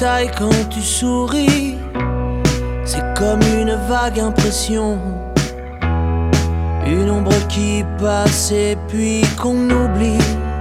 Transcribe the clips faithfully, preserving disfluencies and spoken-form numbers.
détails quand tu souris. C'est comme une vague impression, une ombre qui passe et puis qu'on oublie.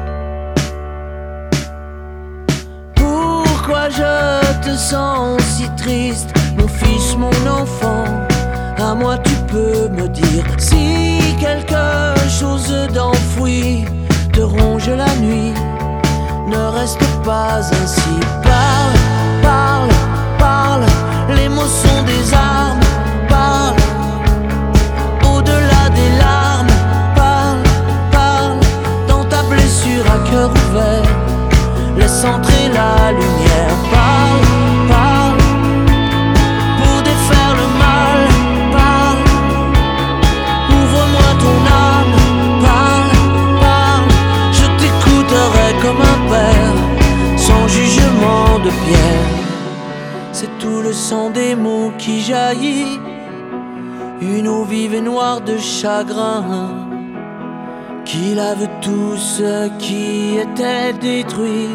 Pourquoi je te sens si triste, mon fils, mon enfant? À moi tu peux me dire si quelque chose d'enfoui te ronge la nuit. Ne reste pas ainsi. Parle, parle, parle. Les mots sont des armes. Parle, au-delà des larmes. Parle, parle. Dans ta blessure à cœur ouvert, laisse entrer la lumière. Parle, parle. Pour défaire le mal. Parle, ouvre-moi ton âme. Parle, parle. Je t'écouterai comme un père, sans jugement de pierre. C'est tout le sang des mots qui jaillit, une eau vive et noire de chagrin, qui lave tout ce qui était détruit.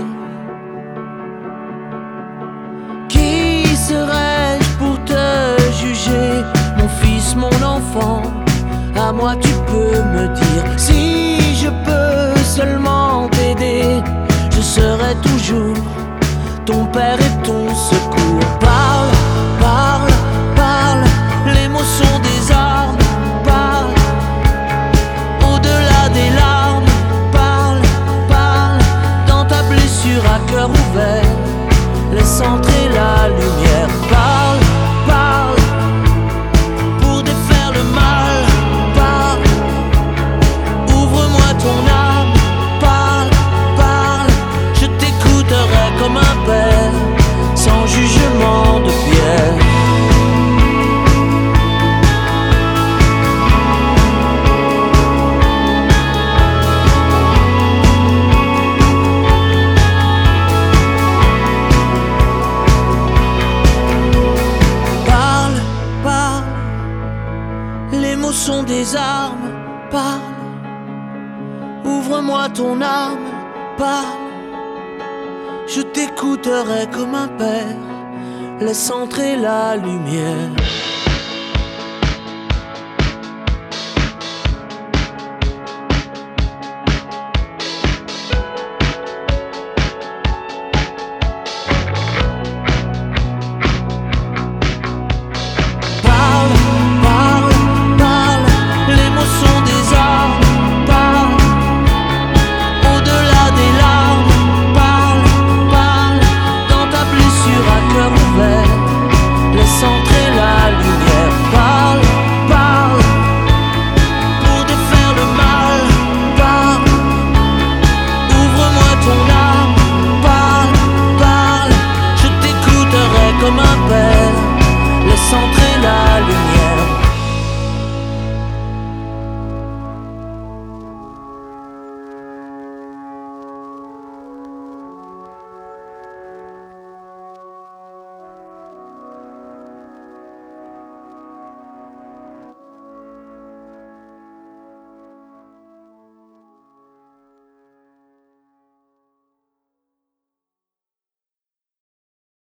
Qui serais-je pour te juger, mon fils, mon enfant? À moi tu peux me dire si je peux seulement t'aider. Je serai toujours ton père et ton secours. Parle, parle, parle. Les mots sont des armes. Parle, au-delà des larmes. Parle, parle. Dans ta blessure à cœur ouvert, laisse entrer la lumière. Parle, parle. Pour défaire le mal. Parle, ouvre-moi ton âme. Parle, parle. Je t'écouterai comme un père, sans jugement de pierre. Parle, parle. Les mots sont des armes. Parle, ouvre-moi ton âme. Parle, je t'écouterai comme un père, laisse entrer la lumière.